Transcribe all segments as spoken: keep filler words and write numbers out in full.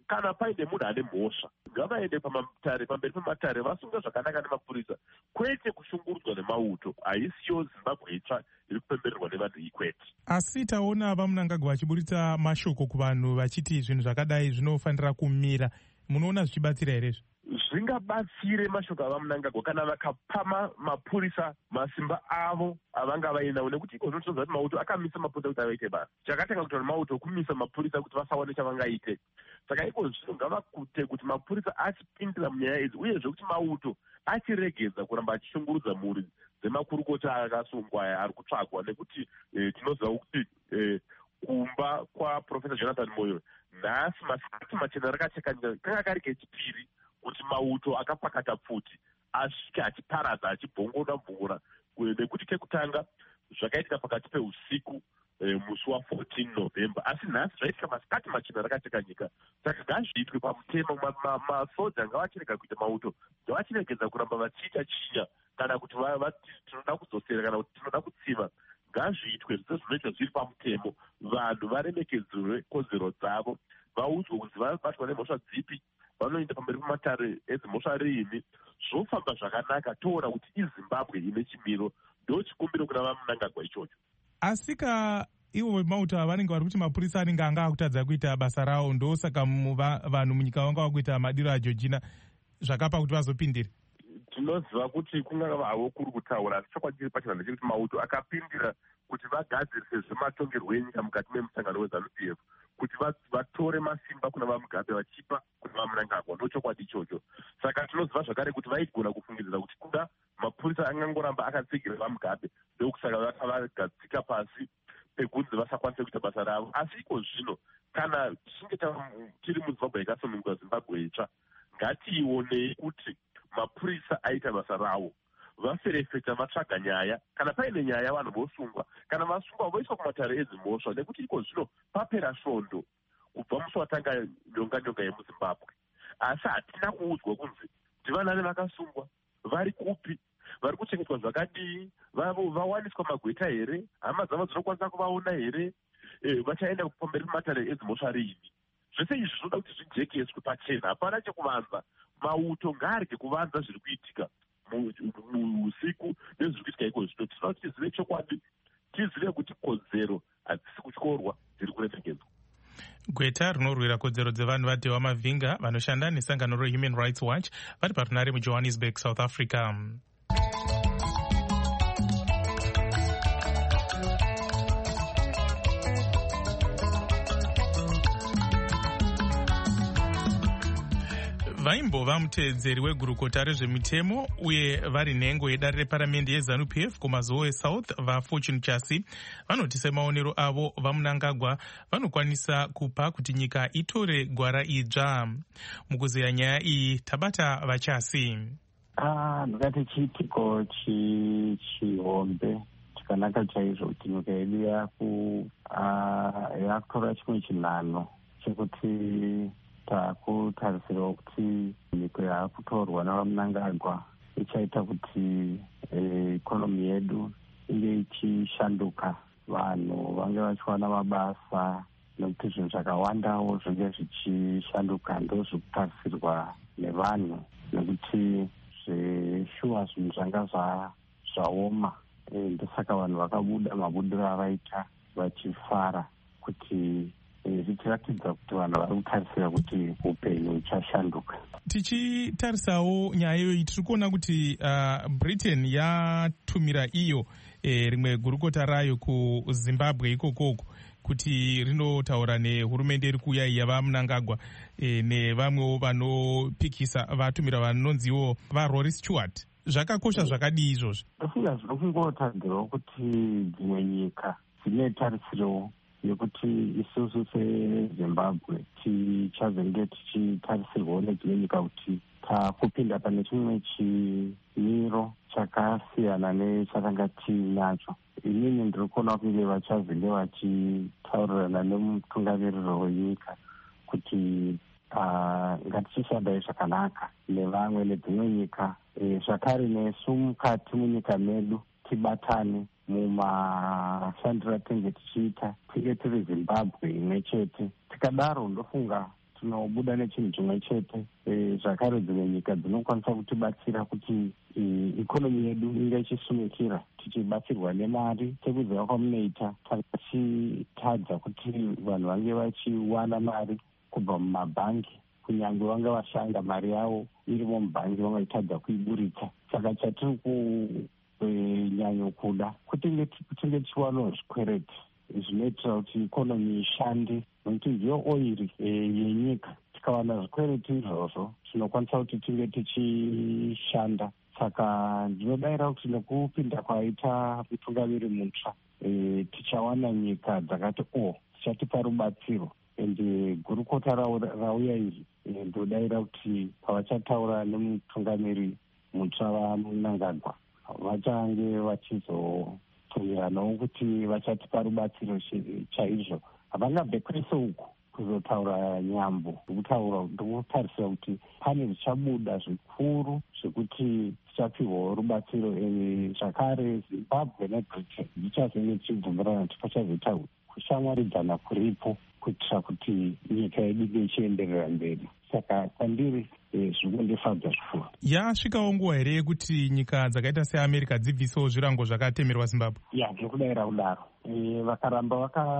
kana paine munhu ane mhosva ngavaende pamatare, pamberi pematare vasungwa zvakanaka nemapurisa, kwete kushungurudzwa nemauto. Haisiyo Zimbabwe itsva iri kupembererwa nevanhu iyi kwete. Asi taona vaMnangagwa vachiburitsa mashoko kuvanhu vachiti zvinhu zvakadai zvinofanira kumira. Munoona zvichibatsira here? Zvingabatsire mashoko avaMnangagwa kana vakapa mapurisa masimba avo avanga vainawo, nekuti iko zvinotoza kuti mauto akamisa mapurisa kuti avaite basa. Chakatanga kutaura mauto kumisa mapurisa kuti vasawane chavangaite. Saka iko zvino ngavakute kuti mapurisa achipindira munyaya idzi, uyezve kuti mauto achiregedza kuramba achishungurudza mhuri dzemakurukota akasungwa aya ari kutsvagwa, nekuti eh, tinoziva kuti eh, kumba kwaProfesa Jonathan Moyo nhasi masikati machena rakacheka kanga kari kechipiri kuti mauto akapakata pfuti asvike achiparadza achibhongora bhongora, nekuti kekutanga zvakaitika pakati peusiku e, musi wa14 November, asi nhasi zvaitika masikati machena rakacheka nyika. Saka ngazviitwe pamutemo, masoja ngavachirega kuita mauto, ngavachiregedza kuramba vachiita chinya kana kuti tinoda kudzosera kana kuti tinoda kutsiva. Ngazviitwe zvose zvinoitwa zviri pamutemo, vanhu varemekedzerwe kodzero dzavo, vaudzwe kuti vabatwa nemhosva dzipi, vanoenda pamberi pematare edzimhosva riini, zvofamba zvakanaka, toona kuti iZimbabwe ine chimiro. Ndo chikumbiro kuna vaMnangagwa ichocho. Asika ivo vemauto vanenge vari kuti mapurisa anenge anga akutadza kuita basa rawo, ndosaka vanhu munyika vanga vakuita madiro aJorgina zvakapa kuti vazopindire. Tinoziva kuti kungava havo kuri kutaura, asi chokwadi chiri pachena ndechekuti mauto akapindira kuti vagadzirise zvematongerwo enyika mukati memusangano weZANU P F, kuti vatore masimba kuna vaMugabe vachipa kuna vaMnangagwa. Ndo chokwadi ichocho. Saka tinoziva zvakare kuti vaigona kufungidzira kuti kuda mapurisa angangoramba akatsigira vaMugabe, ndokusaka vakavagadzika pasi pekunzi vasakwanise kuita basa ravo. Asi iko zvino kana tichinge tiri muZimbabwe yakasununguka, Zimbabwe itsva, ngationei kuti mapurisa aita basa ravo, vaferefeta, vatsvaga nyaya. Kana paine nyaya vanhu vosungwa, kana vasungwa voiswa kumatare edzimhosva, nekuti iko zvino papera svondo kubva musi watanga nyonga nyonga yemuZimbabwe. Asi hatina kuudzwa kunzi kuti vanani vakasungwa, vari kupi, vari kuchengetwa zvakadii, vawaniswa magweta here, hama dzavo dzinokwanisa kuvaona here, e, vachaenda pamberi pematare edzimhosva riini. Zvese izvi zvinoda kuti zvijekeswe pachena, hapana chekuvanza. Mauto ngaarege kuvanza zviri kuitika muusiku nezviri kuitika iko zvino. Tinoda kuti tizive chokwadi, tizive kuti kodzero hadzisi kutyorwa, dziri kuremekedzwa. Gweta rinorwira kodzero dzevanhu vaDhewa Mavhinga vanoshanda nesangano reHuman Rights Watch vari parunare muJohannesburg, South Africa. Vaimbova muteedzeri wegurukota rezvemitemo uye vari nhengo yedare reparamende yeZANU P F kumazuva eSouth, vaFortune Chasi vanoti semaonero avo vaMnangagwa vanokwanisa kupa kuti nyika itore gwara idzva. Mukuzeya nyaya iyi tabata vaChasi. Ah, ndakati chiitiko chihombe chakanaka chaizvo kuti nyika yedu yaku yakutora chimwe chinhano chekuti takutarisirawo kuti nyika yaakutorwa navaMnangagwa ichaita kuti ikonomi yedu inge ichishanduka, vanhu vange vachiwana mabasa, nekuti zvinhu zvakawandawo zvinge zvichishanduka. Ndo zvekutarisirwa nevanhu, nekuti zveshuwa zvinhu zvanga zvaoma. Ndosaka vanhu vakabuda mabudiro avaita vachifara kuti zvichiratidza kuti vanhu vari kutarisira kuti upenyu huchashanduka. Tichitarisawo nyaya iyoyi, tiri kuona kuti uh, Britain yatumira iyo eh, rimwe gurukota rayo kuZimbabwe ikokoko kuti rinotaura nehurumende iri kuuya yavaMnangagwa eh, nevamwewo vanopikisa vatumira vanonziwo vaRory Stewart. Zvakakosha zvakadii izvozvo? Ndofunga zvino kungotadzirawo kuti dzimwe nyika dzine tarisiro yekuti isusu seZimbabwe tichazenge tichitarisirwawo nedzimwe nyika kuti takupinda pane chimwe chimiro chakasiyana nechatanga tiinacho. Inini ndiri kuona kunge vachazenge vachitaurirana nemutungamiriro wenyika kuti ngatichishandai zvakanaka nevamwe nedzimwe nyika, zvakare nesu mukati munyika medu tibatane mumashandiro atinenge tichiita, tinge tiri Zimbabwe imwe chete. Tikadaro ndofunga tinobuda nechinhu chimwe chete. Zvakare dzimwe nyika dzinokwanisa kutibatsira kuti ikonomi yedu inge ichisumikira tichibatsirwa nemari sekuziva kwamunoita. Takachitadza kuti vanhu vange vachiwana mari kubva mumabhangi, kunyange vanga vashanda mari yavo irimo mubhangi vangaitadza kuiburitsa. Saka chatiri kunyanyo kuda kuti tinge tichiwanawo zvikwereti zvinoitira kuti ikonomi ishande, nokuti ndiyo oiri yenyika. Tikawana zvikwereti izvozvo tinokwanisa kuti tinge tichishanda. Saka ndinodayira kuti nekupinda kwaita mutungamiri mutsva tichawana nyika dzakati o tichatipa rubatsiro. Ende gurukota rauya iri ndodayira kuti pavachataura nemutungamiri mutsva vaMnangagwa vachange vachizotumiranawo kuti vachatipa rubatsiro chaizvo. Havangabvekwese uku kuzotaura nyambo, ndokutarisira kuti pane zvichabuda zvikuru zvekuti tichapihwawo rubatsiro. Zvakare Zimbabwe neBritain dzichazenge tichibvumirana kuti pachazoita kushamwaridzana kuripo kuitira kuti nyika yedu ichienderera mberi. Saka kwandiri zvinondifadza zvikuru. Yasvikawo nguva here yekuti nyika dzakaita seAmerica dzibvisewo zvirango zvakatemerwa Zimbabwe? Ya, ndikudayira kudaro. Vakaramba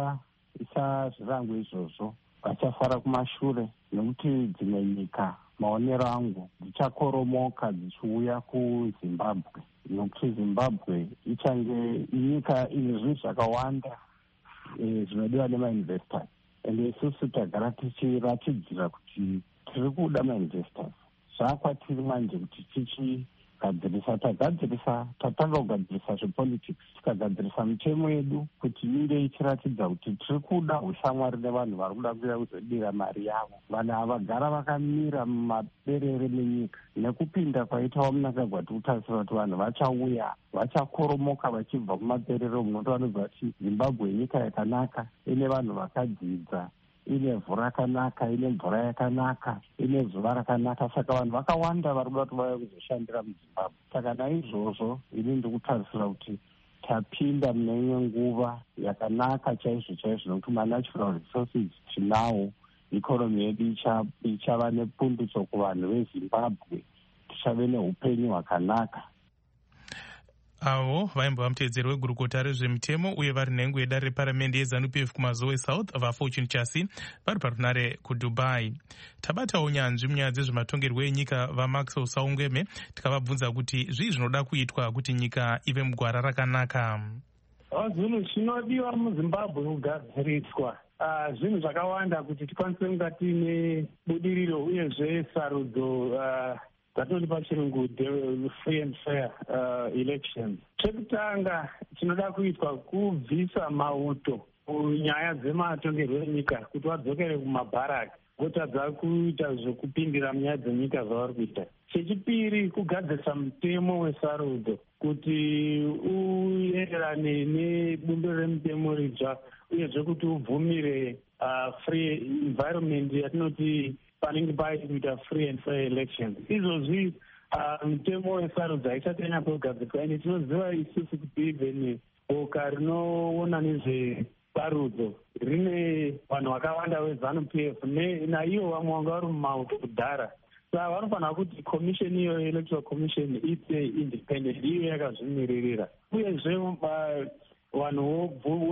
vakaisa zvirango izvozvo vachafara kumashure, nekuti dzimwe nyika maonero angu dzichakoromoka dzichiuya kuZimbabwe, nokuti Zimbabwe ichange inyika ine zvinhu zvakawanda zvinodiwa nemainvestors. Ende isusu tagara tichiratidzira kuti tiri kuda mainvestors. Zvakwatiri manje kuti tichigadzirisa tagadzirisa tatanga kugadzirisa zvepolitics, tikagadzirisa mitemo yedu kuti inge ichiratidza kuti tiri kuda ushamwari nevanhu vari kuda kuuya kuzodira mari yavo. Vanhu havagara vakamira mumaberere menyika. Nekupinda kwaitawo Mnangagwa tikutarisira kuti vanhu vachauya vachakoromoka vachibva kumaberere umo. Vanobva kuti Zimbabwe nyika yakanaka, ine vanhu vakadzidza, ine vhu rakanaka, ine mvura yakanaka, ine zuva rakanaka. Saka vanhu vakawanda vari kuda kuti vauya kuzoshandira muZimbabwe. Saka naizvozvo ini ndikutarisira kuti tapinda mune imwe nguva yakanaka chaizvo chaizvo, nokuti manatural resources tinawo. Ikonomi yedu ichava nepundutso kuvanhu veZimbabwe, tichave neupenyu hwakanaka. Avo vaimbova mutevedzeri wegurukota rezvemitemo uye vari nhengo yedare reparamende yeZANU-P F kumazowe South vaFortune Chasi vari parunare kuDubai. Tabatawo nyanzvi munyaya dzezvematongerwo enyika vaMaxwell Saungweme tikavabvunza kuti zvii zvinoda kuitwa kuti nyika ive mugwara rakanaka. Zvinhu zvinodiwa muZimbabwe kugadziriswa zvinhu zvakawanda kuti tikwanise kunga tiine budiriro uyezve sarudzo dzatinoti pachirungu free and fair uh, elections. Chekutanga chinoda kuitwa kubvisa mauto kunyaya dzematongerwo enyika kuti vadzokere kumabharaki votadza kuita zvokupindira munyaya dzenyika zvavari kuita. Chechipiri kugadzirisa mutemo wesarudzo kuti uenderane nebumbiro remutemo ridzva uyezve kuti ubvumire uh, free environment yatinoti panenge paiti kuita free and fair elections. Izvozvi mutemo wesarudzo haisati yanyatsogadzirwa, ende tinoziva isusu kuti even boka rinoona nezvesarudzo rine vanhu vakawanda veZANU-P F naivo vamwe vanga vari mumauto kudhara. Saka vanofanira kuti commission iyo electoral commission ite independent, iyo yakazvimiririra. Uyezve vanhu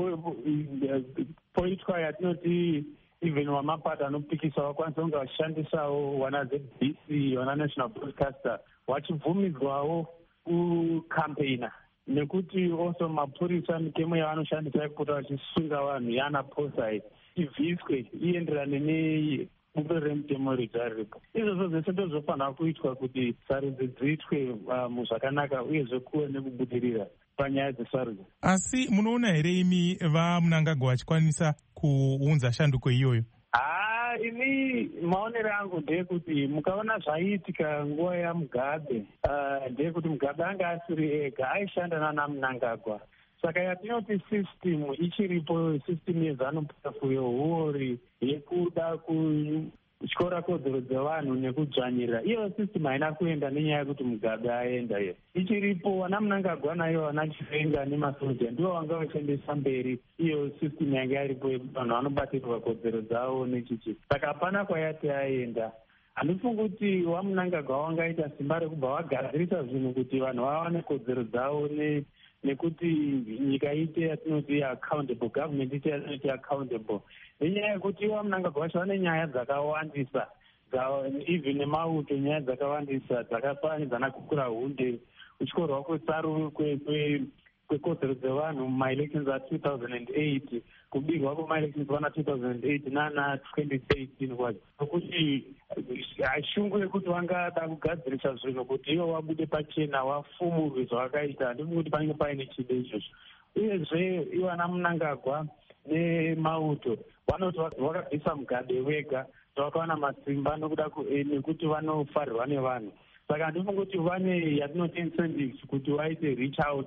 poitwa yatinoti even wamapata anopikisa vakwanisa kunge vachishandisawo wana Z-B C, wana National Broadcaster, vachibvumidzwawo kukampeina, nekuti also mapurisa mitemo yavanoshandisa yekupota vachisunga vanhu yana posai ibviswe ienderane nebumbiro remutemo ridzva riripo. Izvozvo zvese ndozvofanira kuitwa kuti sarudzo dziitwe muzvakanaka uyezve kuve nekubudirira panyaya dzesarudzo. Asi munoona here imi vaMnangagwa vachikwanisa kuunza shanduko iyoyo? Ah, ini maonero angu ndeyekuti mukaona zvaiitika nguva yaMugabe, uh, ndeyekuti Mugabe anga asiri ega, aishanda naMnangagwa. Saka yatinoti system ichiripo, system yeZANU-P F yehuori yekuda kutyora kodzero dzevanhu nekudzvanyirira. Iyo system haina kuenda nenyaya yekuti Mugabe aenda iyo ichiripo. Vana Mnangagwa naivo vana Chivenga nemasoja ndivo vanga vachiendesa mberi iyo system yanga yaripo yekuti vanhu vanobatirwa kodzero dzavo nechichi. Saka hapana kwayati aenda. Handifungi kuti waMnangagwa wangaita simba rekubva vagadzirisa zvinhu kuti vanhu vawane kodzero dzavo nekuti nyika ite yatinoti accountable, government ite yatinoti accountable. Nenyaya yekuti waMnangagwa vacho vane nyaya dzakawandisa, even nemauto nyaya dzakawandisa dzakafananidzana kukura hunde uchikorwa kwesaru kwekodzero dzevanhu mumaelections a two thousand eight kubirwa kwemaelections vana two thousand eight nana twenty eighteen kwacho, nokuti shungu yekuti vangada kugadzirisa zvinhu kuti ivo vabude pachena vafumurwe zvavakaita. Handifungi kuti panenge paine chido izvozvo. Uyezve ivana Mnangagwa nemauto vanoti vakabvisa Mugabe wega vakawana masimba nokuda nekuti vanofarirwa nevanhu. Saka handifungi kuti vane yatinoti incentives kuti vaite reach out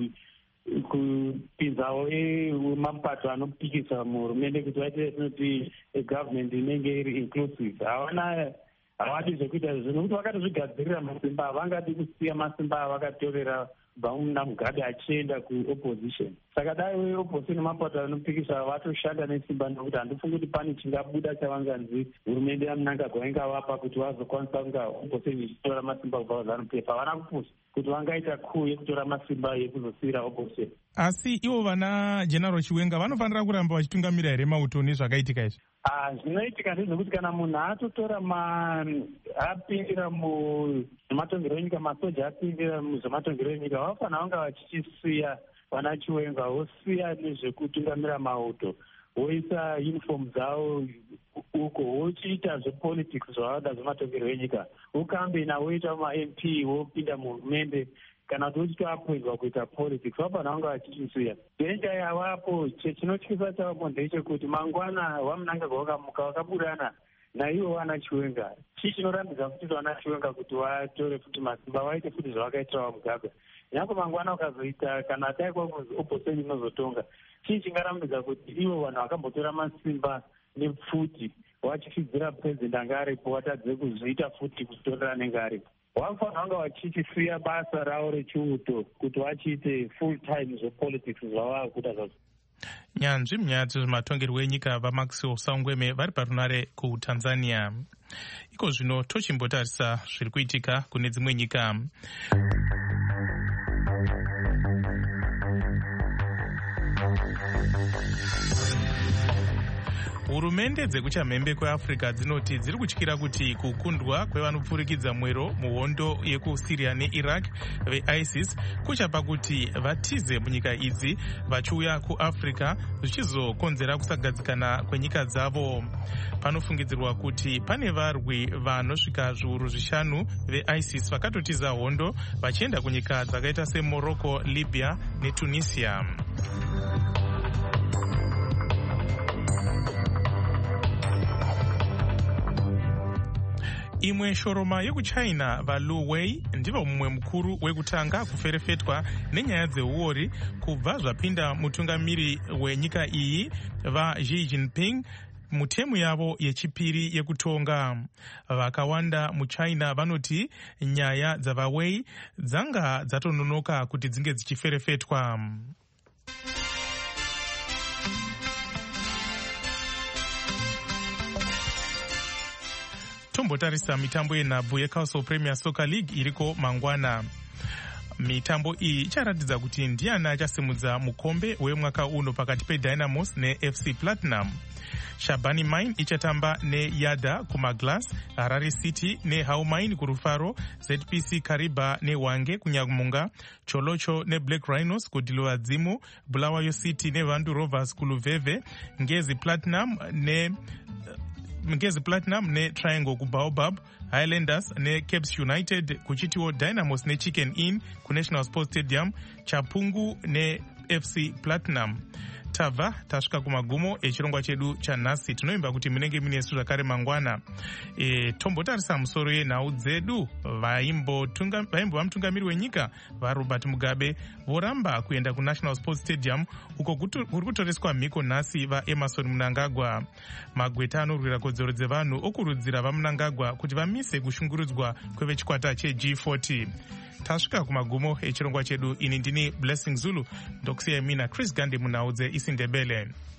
kupinzawo mapato anopikisa muhurumende kuti vaite yatinoti government inenge iri inclusive. Havana havadi zvekuita izvo nokuti vakatozvigadzirira masimba, havangadi kusiya masimba avakatorera kubva Mugabe achienda kuopposition. Saka dai weopposition nemapato anopikisa vatoshanda nesimba, nokuti handifungi kuti pane chingabuda chavanganzi hurumende yaMnangagwa ingavapa kuti vazokwanisa kunga opposition ichitora masimba kubva kuZanu P F. Havana kupusa kuti vangaita kuu yekutora masimba ekuzosiyira opposition. Asi ivo vana General Chiwenga vanofanira kuramba vachitungamira here mauto nezvakaitika izvi? Zvinoitika ndezvekuti kana munhu atotora apindira muzvematongero enyika, masoja apindira muzvematongero enyika, vafanira vanga vachichisiya vana Chiwenga, vosiya nezvekutungamira mauto, voisa uniform dzavo uko, vochiita zvepolitics zvavada zvematongero enyika, vokambena voita ma-M P vopinda muhurumende kana kuti vochitoapoindwa kuita politics, vafanira vanga vachichisiya. Dhenja yavapo, chinotyisa chavapo ndechekuti mangwana waMnangagwa vakamuka vakaburana naivo vana Chiwenga. Chii chinorambidza kuti vana Chiwenga kuti vatore futi masimba vaite futi zvavakaitira Mugabe. Nyangwe mangwana ukazoita kana ataikwa opposition inozotonga, chii chingarambidza kuti ivo vanhu vakambotora masimba nepfuti vachifidzira president anga aripo vatadze kuzviita futi kutorera anenge aripo. Vanofanira vanga vachisiya basa ravo rechiuto kuti vachiite full time zvepolitics zvavava kuita zvazvo. Nyanzvi munyaya dzezvematongerwo enyika vaMaxwell Sangweme vari parunare kuTanzania. Iko zvino tochimbotarisa zviri kuitika kune dzimwe nyika. Hurumende dzekuchamhembe kweAfrica dzinoti dziri kutyira kuti kukundwa kwevanopfurikidza mwero muhondo yekuSyria neIraq veISIS kuchapa kuti vatize munyika idzi vachiuya kuAfrica zvichizokonzera kusagadzikana kwenyika dzavo. Panofungidzirwa kuti pane varwi vanosvika zviuru zvishanu veISIS vakatotiza hondo vachienda kunyika dzakaita seMorocco, Libya neTunisia. Imwe shoroma yekuChina vaLu Wei ndivo mumwe mukuru wekutanga kuferefetwa nenyaya dzeuori kubva zvapinda mutungamiri wenyika iyi vaXi Jinping mutemu yavo yechipiri yekutonga. Vakawanda muChina vanoti nyaya dzavaWei dzanga dzatononoka kuti dzinge dzichiferefetwa. Tombotarisa mitambo yenhabvu yeCastle Premier Soccer League iriko mangwana. Mitambo iyi icharatidza kuti ndiani achasimudza mukombe wemwaka uno pakati peDynamos neF C Platinum. Shabani Mine ichatamba neYada kumaGlass, Harare City neHaumine kurufaro, Z P C Kariba neWange kunyamunga, Cholocho neBlack Rhinos kuDiloa Dzimu, Bulawayo City neVandu Rovers kuluveve, Ngezi Platinum ne Ngezi Platinum ne Triangle kuBaobab, Highlanders ne Caps United kuchitiwo Dynamos ne Chicken Inn ku National Sports Stadium, Chapungu ne F C Platinum. tabva tasvika kumagumo echirongwa chedu chanhasi. Tinoimba kuti munenge munesu zvakare mangwana. E, tombotarisa musoro yenhau dzedu. Vaimbova mutungamiri wenyika vaRobert Mugabe voramba kuenda kuNational Sports Stadium uko kuri kutoreswa mhiko nhasi vaEmerson Mnangagwa. Magweta anorwira kodzero dzevanhu okurudzira vaMnangagwa kuti vamise kushungurudzwa kwevechikwata cheG forty. Tasvika kumagumo echirongwa chedu. Ini ndini Blessing Zulu, ndokusiyai mina Chris Gandhi munhau dzeIsindebele.